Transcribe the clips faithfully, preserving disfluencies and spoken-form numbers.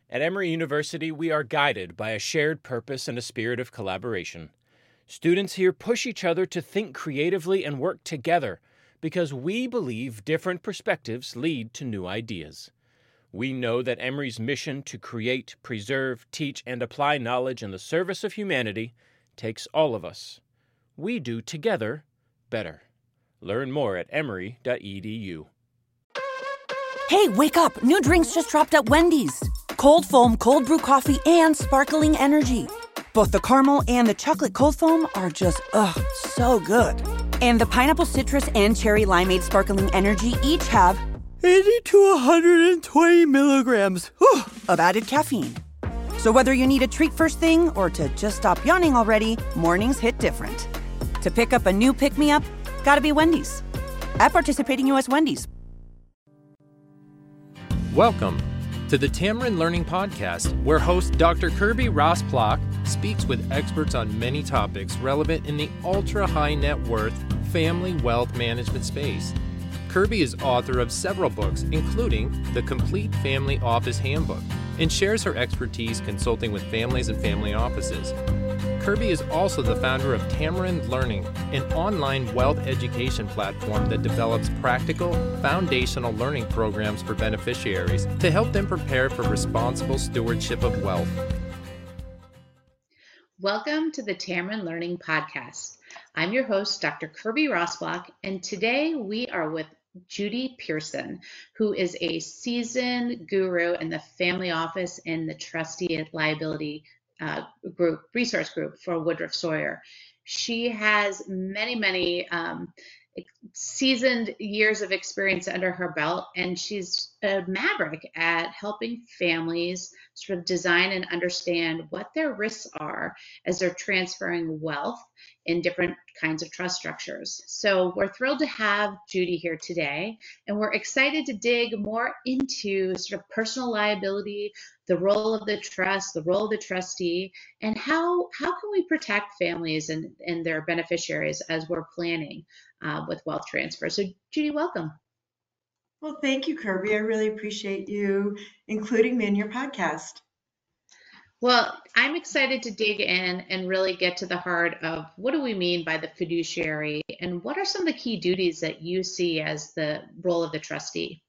At Emory University, we are guided by a shared purpose and a spirit of collaboration. Students here push each other to think creatively and work together because we believe different perspectives lead to new ideas. We know that Emory's mission to create, preserve, teach, and apply knowledge in the service of humanity takes all of us. We do together better. Learn more at emory dot e d u. Hey, wake up! New drinks just dropped at Wendy's. Cold foam, cold brew coffee, and sparkling energy. Both the caramel and the chocolate cold foam are just, ugh, so good. And the pineapple citrus and cherry limeade sparkling energy each have eighty to one hundred twenty milligrams whew, of added caffeine. So whether you need a treat first thing or to just stop yawning already, mornings hit different. To pick up a new pick-me-up, gotta be Wendy's. At participating U S Wendy's. Welcome to the Tamarind Learning Podcast, where host Doctor Kirby Ross-Plock speaks with experts on many topics relevant in the ultra-high net worth family wealth management space. Kirby is author of several books, including The Complete Family Office Handbook, and shares her expertise consulting with families and family offices. Kirby is also the founder of Tamarind Learning, an online wealth education platform that develops practical, foundational learning programs for beneficiaries to help them prepare for responsible stewardship of wealth. Welcome to the Tamarind Learning Podcast. I'm your host, Doctor Kirby Ross-Plock, and today we are with Judy Pearson, who is a seasoned guru in the family office and the trustee liability uh, group, resource group for Woodruff Sawyer. She has many, many um, seasoned years of experience under her belt, and she's a maverick at helping families sort of design and understand what their risks are as they're transferring wealth in different kinds of trust structures. So we're thrilled to have Judy here today, and we're excited to dig more into sort of personal liability, the role of the trust, the role of the trustee, and how how can we protect families and, and their beneficiaries as we're planning uh, with wealth transfer. So Judy, welcome. Well, thank you, Kirby. I really appreciate you including me in your podcast. Well, I'm excited to dig in and really get to the heart of what do we mean by the fiduciary and what are some of the key duties that you see as the role of the trustee?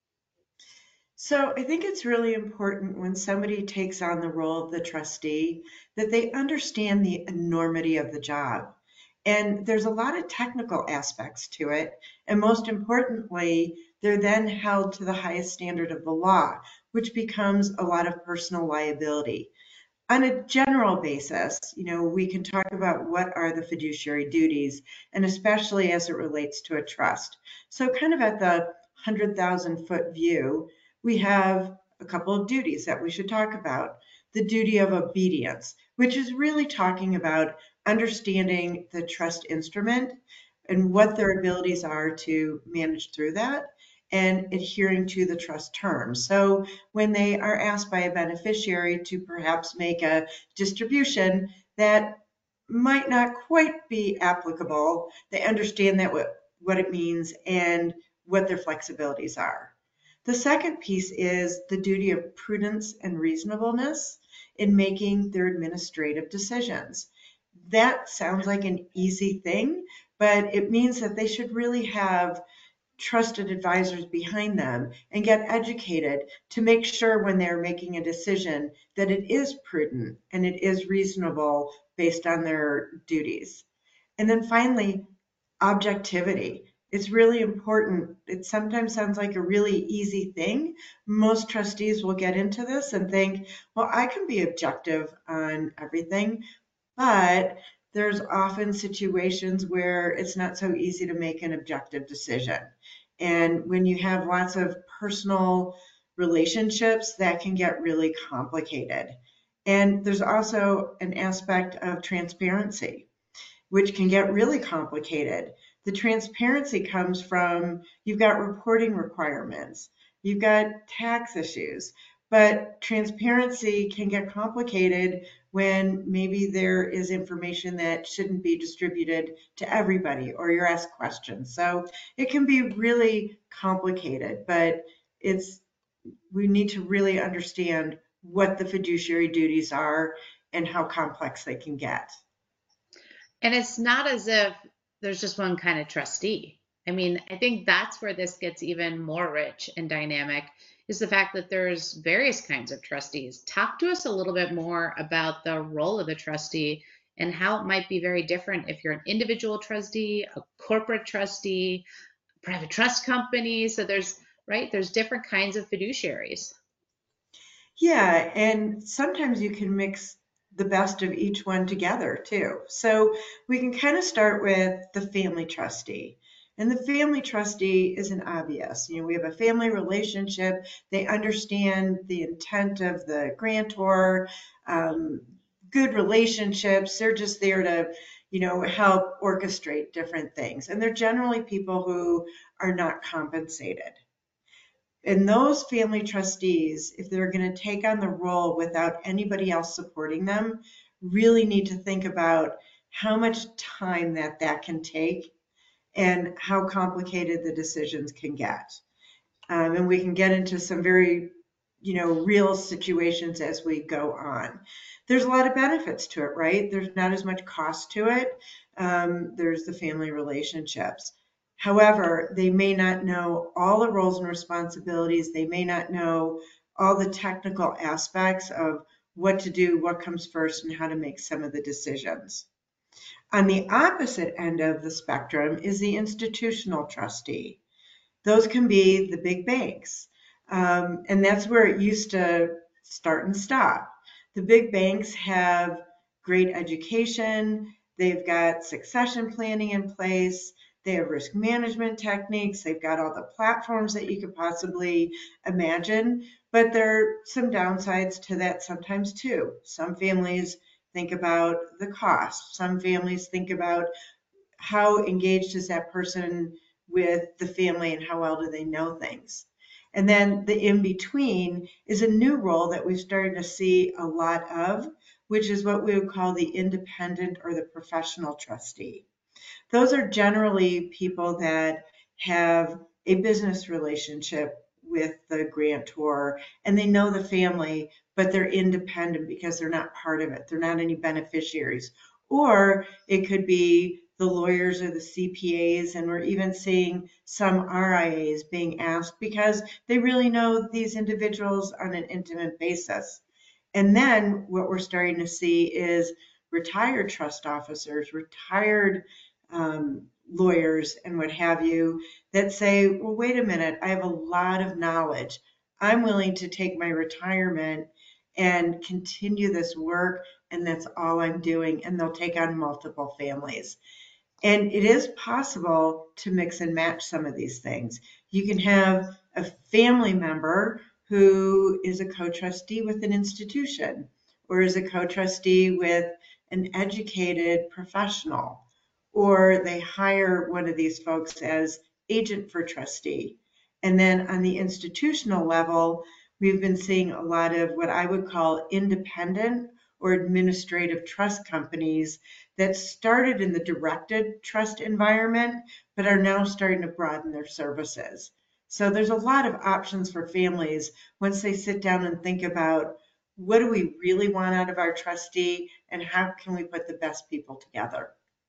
So I think it's really important when somebody takes on the role of the trustee that they understand the enormity of the job. And there's a lot of technical aspects to it. And most importantly, they're then held to the highest standard of the law, which becomes a lot of personal liability. On a general basis, you know, we can talk about what are the fiduciary duties, and especially as it relates to a trust. So kind of at the one hundred thousand foot view, we have a couple of duties that we should talk about. The duty of obedience, which is really talking about understanding the trust instrument and what their abilities are to manage through that, and adhering to the trust terms. So when they are asked by a beneficiary to perhaps make a distribution that might not quite be applicable, they understand that what, what it means and what their flexibilities are. The second piece is the duty of prudence and reasonableness in making their administrative decisions. That sounds like an easy thing, but it means that they should really have trusted advisors behind them and get educated to make sure when they're making a decision that it is prudent and it is reasonable based on their duties. And then finally, objectivity. It's really important. It sometimes sounds like a really easy thing. Most trustees will get into this and think, well, I can be objective on everything, but there's often situations where it's not so easy to make an objective decision. And when you have lots of personal relationships, that can get really complicated. And there's also an aspect of transparency, which can get really complicated. The transparency comes from, you've got reporting requirements, you've got tax issues, but transparency can get complicated when maybe there is information that shouldn't be distributed to everybody or you're asked questions. So it can be really complicated, but it's we need to really understand what the fiduciary duties are and how complex they can get. And it's not as if there's just one kind of trustee. I mean, I think that's where this gets even more rich and dynamic, is the fact that there's various kinds of trustees. Talk to us a little bit more about the role of the trustee and how it might be very different if you're an individual trustee, a corporate trustee, private trust company. So there's, right, there's different kinds of fiduciaries. Yeah, and sometimes you can mix the best of each one together too. So we can kind of start with the family trustee. And the family trustee isn't obvious. You know, we have a family relationship. They understand the intent of the grantor, um, good relationships. They're just there to, you know, help orchestrate different things. And they're generally people who are not compensated. And those family trustees, if they're going to take on the role without anybody else supporting them, really need to think about how much time that that can take and how complicated the decisions can get. Um, and we can get into some very, you know, real situations as we go on. There's a lot of benefits to it, right? There's not as much cost to it. Um, there's the family relationships. However, they may not know all the roles and responsibilities. They may not know all the technical aspects of what to do, what comes first, and how to make some of the decisions. On the opposite end of the spectrum is the institutional trustee. Those can be the big banks. Um, and that's where it used to start and stop. The big banks have great education. They've got succession planning in place. They have risk management techniques. They've got all the platforms that you could possibly imagine. But there are some downsides to that sometimes too. Some families think about the cost. Some families think about how engaged is that person with the family and how well do they know things. And then the in-between is a new role that we've started to see a lot of, which is what we would call the independent or the professional trustee. Those are generally people that have a business relationship with the grantor and they know the family, but they're independent because they're not part of it. They're not any beneficiaries. Or it could be the lawyers or the C P As, and we're even seeing some R I As being asked because they really know these individuals on an intimate basis. And then what we're starting to see is retired trust officers, retired um, lawyers and what have you that say, well, wait a minute, I have a lot of knowledge. I'm willing to take my retirement and continue this work, and that's all I'm doing. And they'll take on multiple families. And it is possible to mix and match some of these things. You can have a family member who is a co-trustee with an institution or is a co-trustee with an educated professional, or they hire one of these folks as agent for trustee. And then on the institutional level, we've been seeing a lot of what I would call independent or administrative trust companies that started in the directed trust environment, but are now starting to broaden their services. So there's a lot of options for families once they sit down and think about what do we really want out of our trustee and how can we put the best people together.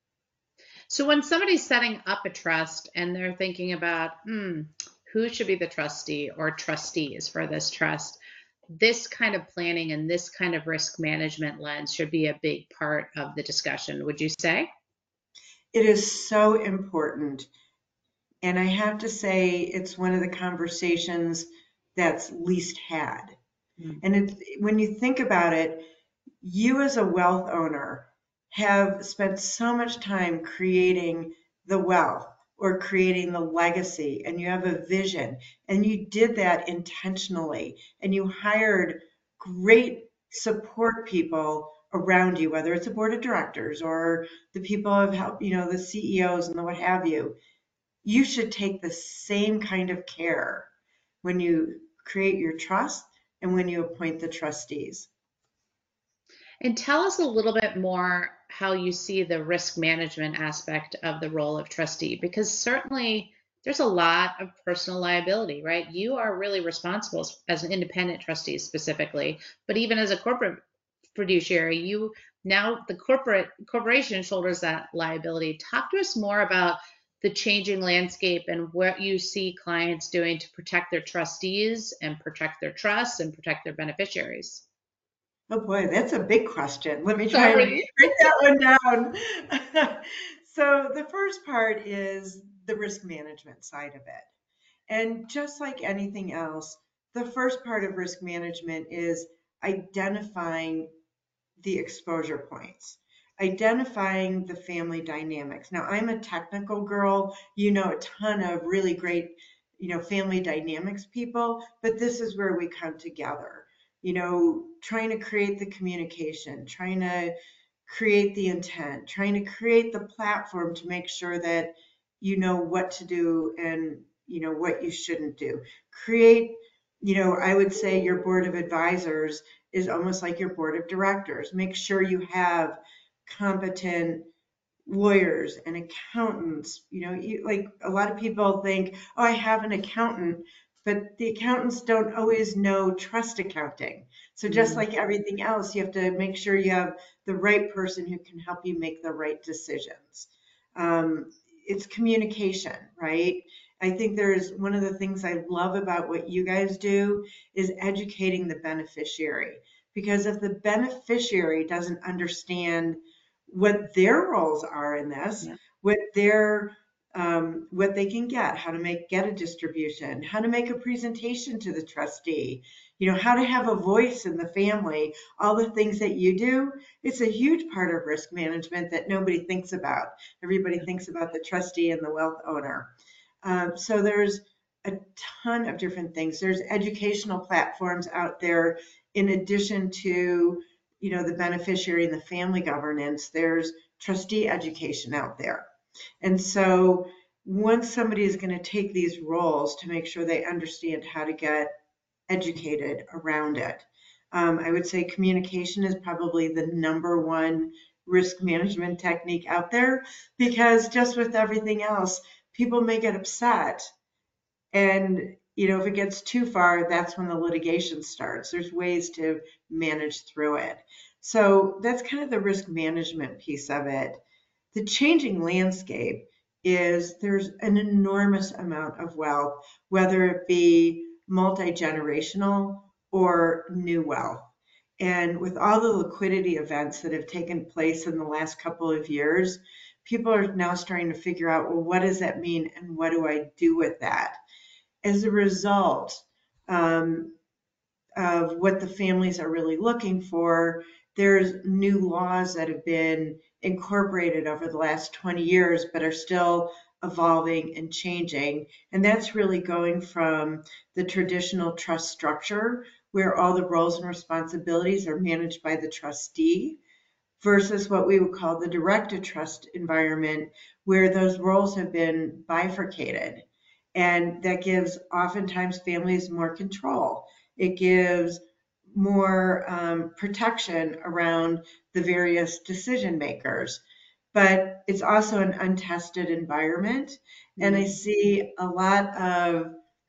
So when somebody's setting up a trust and they're thinking about, hmm, who should be the trustee or trustees for this trust, this kind of planning and this kind of risk management lens should be a big part of the discussion, would you say? It is so important. And I have to say, it's one of the conversations that's least had. Mm-hmm. And it, when you think about it, you as a wealth owner have spent so much time creating the wealth or creating the legacy, and you have a vision, and you did that intentionally, and you hired great support people around you, whether it's a board of directors or the people who have helped, you know, the C E Os and the what have you. You should take the same kind of care when you create your trust and when you appoint the trustees. And tell us a little bit more how you see the risk management aspect of the role of trustee, because certainly there's a lot of personal liability, right? You are really responsible as an independent trustee specifically, but even as a corporate fiduciary, you now the corporate corporation shoulders that liability. Talk to us more about the changing landscape and what you see clients doing to protect their trustees and protect their trusts and protect their beneficiaries. Oh boy, that's a big question. Let me try and Sorry. break that one down. So the first part is the risk management side of it. And just like anything else, the first part of risk management is identifying the exposure points, identifying the family dynamics. Now, I'm a technical girl, you know, a ton of really great, you know, family dynamics people, but this is where we come together, you know, trying to create the communication, trying to create the intent, trying to create the platform to make sure that you know what to do and, you know, what you shouldn't do. Create, you know, I would say your board of advisors is almost like your board of directors. Make sure you have competent lawyers and accountants. You know, you, like a lot of people think, oh, I have an accountant, but the accountants don't always know trust accounting. So just mm-hmm. like everything else, you have to make sure you have the right person who can help you make the right decisions. Um, it's communication, right? I think there's one of the things I love about what you guys do is educating the beneficiary. Because if the beneficiary doesn't understand what their roles are in this, yeah. what their um, what they can get, how to make get a distribution, how to make a presentation to the trustee, you know, how to have a voice in the family, all the things that you do, it's a huge part of risk management that nobody thinks about. Everybody thinks about the trustee and the wealth owner. Um, so there's a ton of different things. There's educational platforms out there in addition to, you know, the beneficiary and the family governance. There's trustee education out there. And so once somebody is going to take these roles to make sure they understand how to get educated around it, um, I would say communication is probably the number one risk management technique out there, because just with everything else, people may get upset. And, you know, if it gets too far, that's when the litigation starts. There's ways to manage through it. So that's kind of the risk management piece of it. The changing landscape is there's an enormous amount of wealth, whether it be multi-generational or new wealth. And with all the liquidity events that have taken place in the last couple of years, people are now starting to figure out, well, what does that mean and what do I do with that? As a result um, of what the families are really looking for, there's new laws that have been incorporated over the last twenty years, but are still evolving and changing. And that's really going from the traditional trust structure, where all the roles and responsibilities are managed by the trustee, versus what we would call the directed trust environment, where those roles have been bifurcated. And that gives oftentimes families more control. It gives more um, protection around the various decision makers. But it's also an untested environment. Mm-hmm. And I see a lot of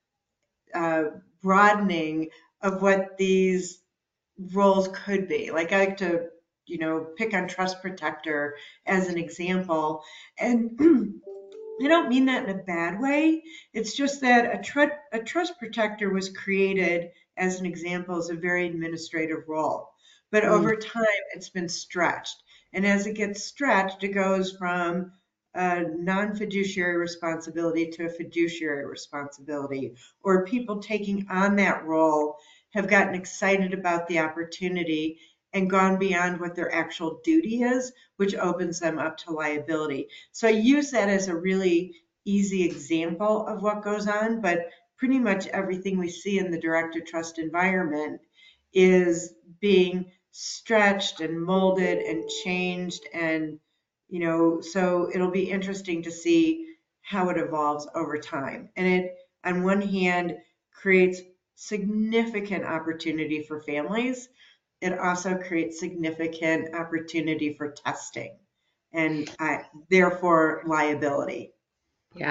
uh, broadening of what these roles could be. Like I like to, you know, pick on trust protector as an example. And I don't mean that in a bad way. It's just that a, tr- a trust protector was created as an example as a very administrative role. But mm. over time, it's been stretched. And as it gets stretched, it goes from a non-fiduciary responsibility to a fiduciary responsibility, or people taking on that role have gotten excited about the opportunity and gone beyond what their actual duty is, which opens them up to liability. So I use that as a really easy example of what goes on, but pretty much everything we see in the directed trust environment is being stretched and molded and changed. And, you know, so it'll be interesting to see how it evolves over time. And it, on one hand, creates significant opportunity for families. It also creates significant opportunity for testing and uh, therefore liability. Yeah,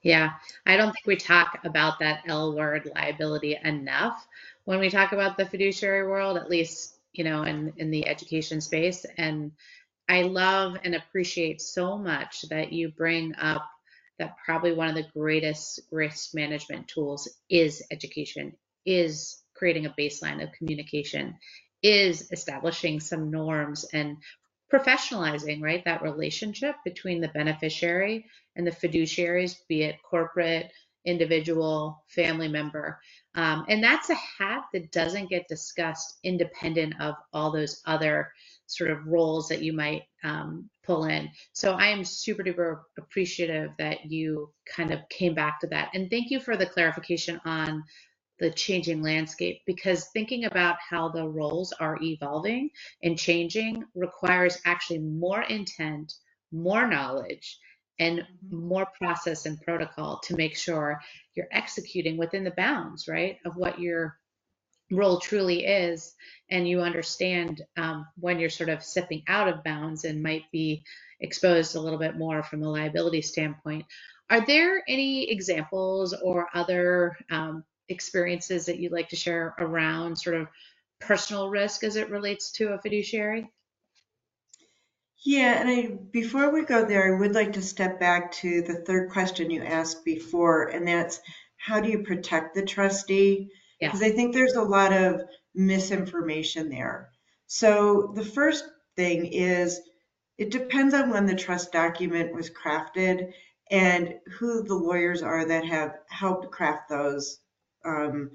Yeah, I don't think we talk about that L word, liability, enough when we talk about the fiduciary world, at least, you know, in, in the education space. And I love and appreciate so much that you bring up that probably one of the greatest risk management tools is education, is creating a baseline of communication, is establishing some norms and professionalizing, right? That relationship between the beneficiary and the fiduciaries, be it corporate, individual, family member. Um, and that's a hat that doesn't get discussed independent of all those other sort of roles that you might um, pull in. So I am super duper appreciative that you kind of came back to that. And thank you for the clarification on the changing landscape, because thinking about how the roles are evolving and changing requires actually more intent, more knowledge, and more process and protocol to make sure you're executing within the bounds, right, of what your role truly is, and you understand um, when you're sort of stepping out of bounds and might be exposed a little bit more from a liability standpoint. Are there any examples or other um, experiences that you'd like to share around sort of personal risk as it relates to a fiduciary? Yeah, and I, before we go there, I would like to step back to the third question you asked before, and that's how do you protect the trustee? Because Yes. I think there's a lot of misinformation there. So the first thing is it depends on when the trust document was crafted and who the lawyers are that have helped craft those um,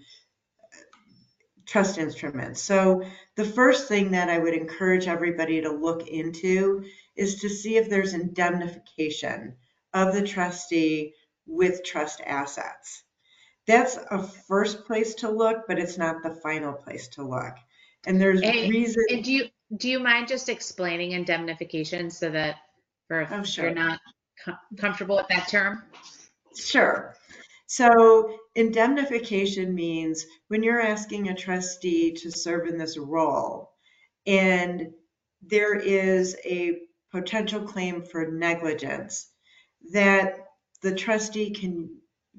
trust instruments. So the first thing that I would encourage everybody to look into is to see if there's indemnification of the trustee with trust assets. That's a first place to look, but it's not the final place to look. And there's Hey, reason. and do you do you mind just explaining indemnification so that, for if Oh, you're sure. not com comfortable with that term? Sure. So indemnification means when you're asking a trustee to serve in this role and there is a potential claim for negligence, that the trustee can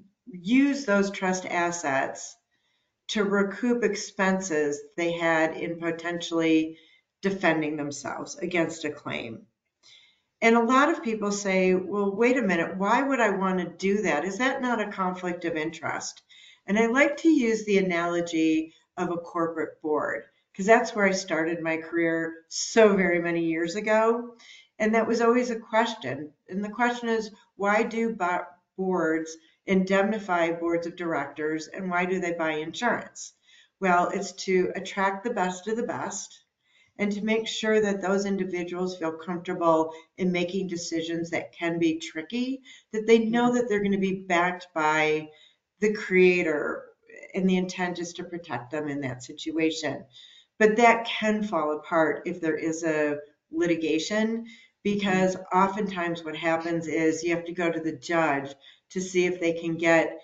use those trust assets to recoup expenses they had in potentially defending themselves against a claim. And a lot of people say, well, wait a minute, why would I want to do that? Is that not a conflict of interest? And I like to use the analogy of a corporate board, because that's where I started my career so very many years ago. And that was always a question. And the question is, why do boards indemnify boards of directors, and why do they buy insurance? Well, it's to attract the best of the best and to make sure that those individuals feel comfortable in making decisions that can be tricky, that they know that they're going to be backed by the creator, and the intent is to protect them in that situation. But that can fall apart if there is a litigation, because oftentimes what happens is you have to go to the judge to see if they can get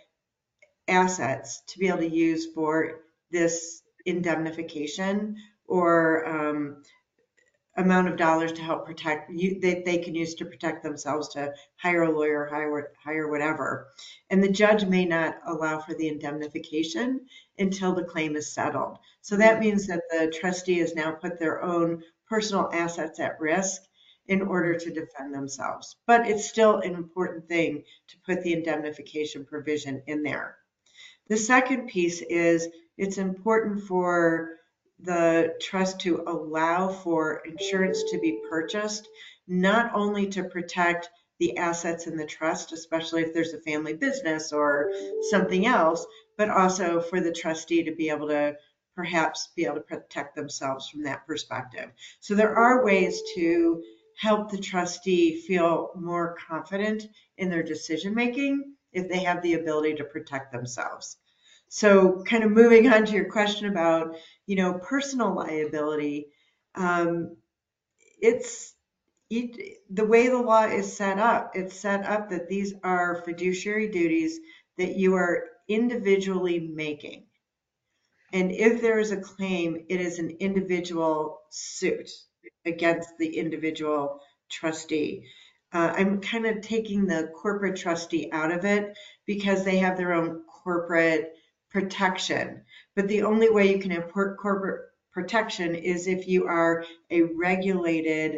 assets to be able to use for this indemnification, or um, amount of dollars to help protect you, they, they can use to protect themselves, to hire a lawyer, hire, hire whatever. And the judge may not allow for the indemnification until the claim is settled. So that means that the trustee has now put their own personal assets at risk in order to defend themselves. But it's still an important thing to put the indemnification provision in there. The second piece is it's important for the trust to allow for insurance to be purchased, not only to protect the assets in the trust, especially if there's a family business or something else, but also for the trustee to be able to perhaps be able to protect themselves from that perspective. So there are ways to help the trustee feel more confident in their decision making if they have the ability to protect themselves. So kind of moving on to your question about, you know, personal liability, um, it's it, the way the law is set up, it's set up that these are fiduciary duties that you are individually making. And if there is a claim, it is an individual suit against the individual trustee. uh, I'm kind of taking the corporate trustee out of it because they have their own corporate protection. But the only way you can have corporate protection is if you are a regulated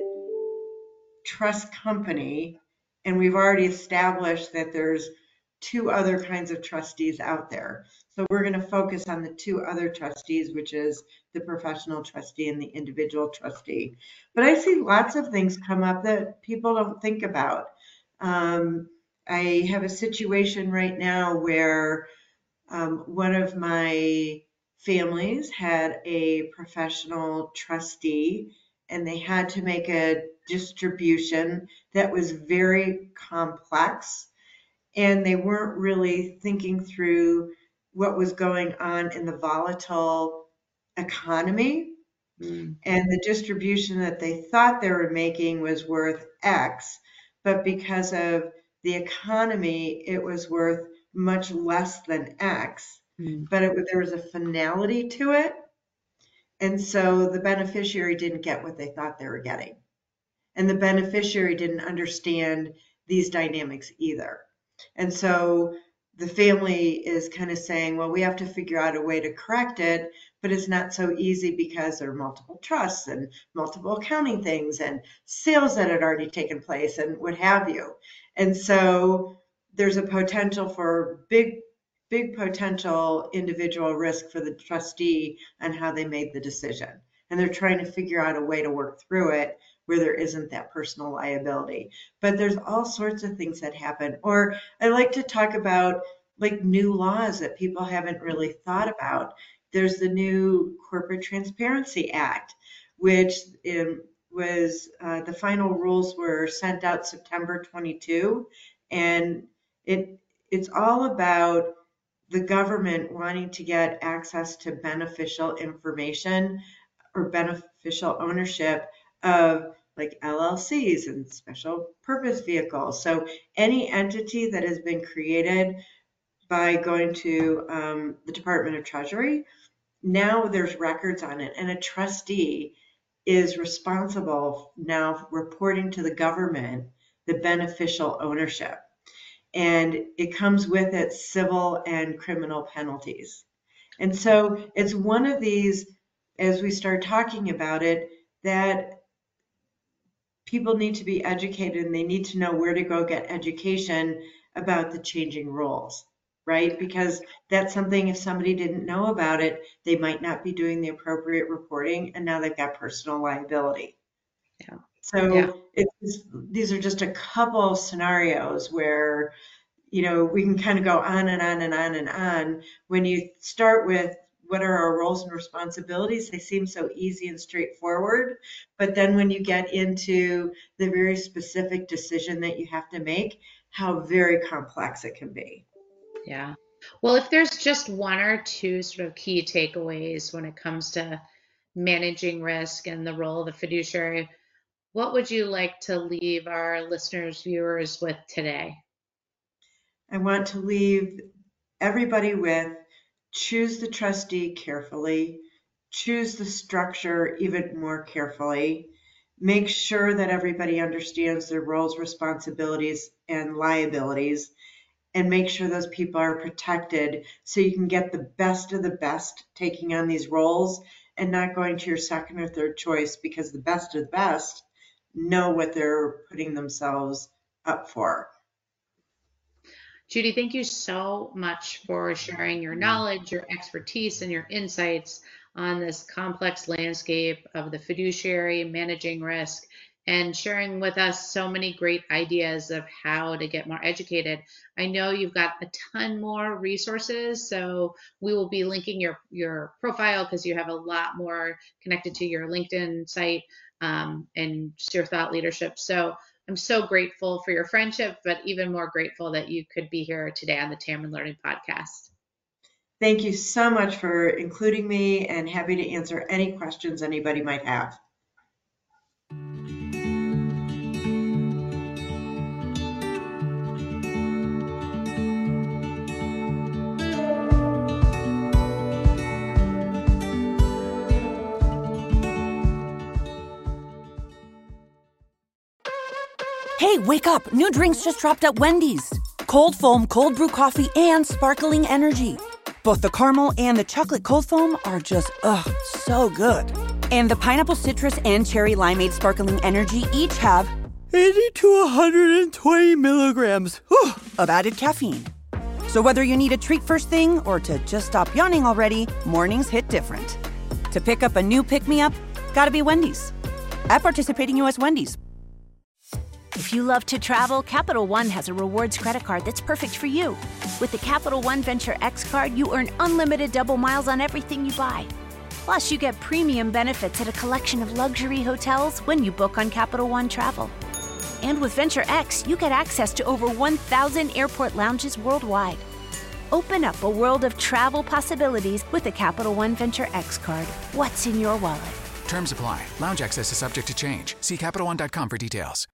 trust company, and we've already established that there's two other kinds of trustees out there. So we're going to focus on the two other trustees, which is the professional trustee and the individual trustee. But I see lots of things come up that people don't think about. Um, I have a situation right now where um, one of my families had a professional trustee, and they had to make a distribution that was very complex, and they weren't really thinking through what was going on in the volatile economy. Mm. And the distribution that they thought they were making was worth X, but because of the economy, it was worth much less than X. Mm. But it, there was a finality to it. And so the beneficiary didn't get what they thought they were getting. And the beneficiary didn't understand these dynamics either. And so the family is kind of saying, well, we have to figure out a way to correct it, but it's not so easy because there are multiple trusts and multiple accounting things and sales that had already taken place and what have you. And so there's a potential for big, big potential individual risk for the trustee on how they made the decision. And they're trying to figure out a way to work through it where there isn't that personal liability. But there's all sorts of things that happen. Or I like to talk about like new laws that people haven't really thought about. There's the new Corporate Transparency Act, which um, was, uh, the final rules were sent out September twenty-second. And it it's all about the government wanting to get access to beneficial information or beneficial ownership of like L L Cs and special purpose vehicles. So any entity that has been created by going to um, the Department of Treasury, now there's records on it, and a trustee is responsible now reporting to the government the beneficial ownership. And it comes with it civil and criminal penalties. And so it's one of these, as we start talking about it, that people need to be educated and they need to know where to go get education about the changing rules, right? Because that's something, if somebody didn't know about it, they might not be doing the appropriate reporting, and now they've got personal liability. Yeah. So yeah. It's, these are just a couple of scenarios where, you know, we can kind of go on and on and on and on. When you start with what are our roles and responsibilities, they seem so easy and straightforward. But then when you get into the very specific decision that you have to make, how very complex it can be. Yeah. Well, if there's just one or two sort of key takeaways when it comes to managing risk and the role of the fiduciary, what would you like to leave our listeners, viewers with today? I want to leave everybody with: choose the trustee carefully, choose the structure even more carefully, make sure that everybody understands their roles, responsibilities, and liabilities, and make sure those people are protected so you can get the best of the best taking on these roles and not going to your second or third choice, because the best of the best know what they're putting themselves up for. Judy, thank you so much for sharing your knowledge, your expertise, and your insights on this complex landscape of the fiduciary, managing risk, and sharing with us so many great ideas of how to get more educated. I know you've got a ton more resources, so we will be linking your, your profile because you have a lot more connected to your LinkedIn site um, and just your thought leadership. So I'm so grateful for your friendship, but even more grateful that you could be here today on the Tamron Learning Podcast. Thank you so much for including me, and happy to answer any questions anybody might have. Hey, wake up! New drinks just dropped at Wendy's. Cold foam, cold brew coffee, and sparkling energy. Both the caramel and the chocolate cold foam are just, ugh, so good. And the pineapple citrus and cherry limeade sparkling energy each have eighty to one hundred twenty milligrams whew, of added caffeine. So whether you need a treat first thing or to just stop yawning already, mornings hit different. To pick up a new pick-me-up, gotta be Wendy's. At participating U S Wendy's. If you love to travel, Capital One has a rewards credit card that's perfect for you. With the Capital One Venture X card, you earn unlimited double miles on everything you buy. Plus, you get premium benefits at a collection of luxury hotels when you book on Capital One Travel. And with Venture X, you get access to over one thousand airport lounges worldwide. Open up a world of travel possibilities with the Capital One Venture X card. What's in your wallet? Terms apply. Lounge access is subject to change. See Capital One dot com for details.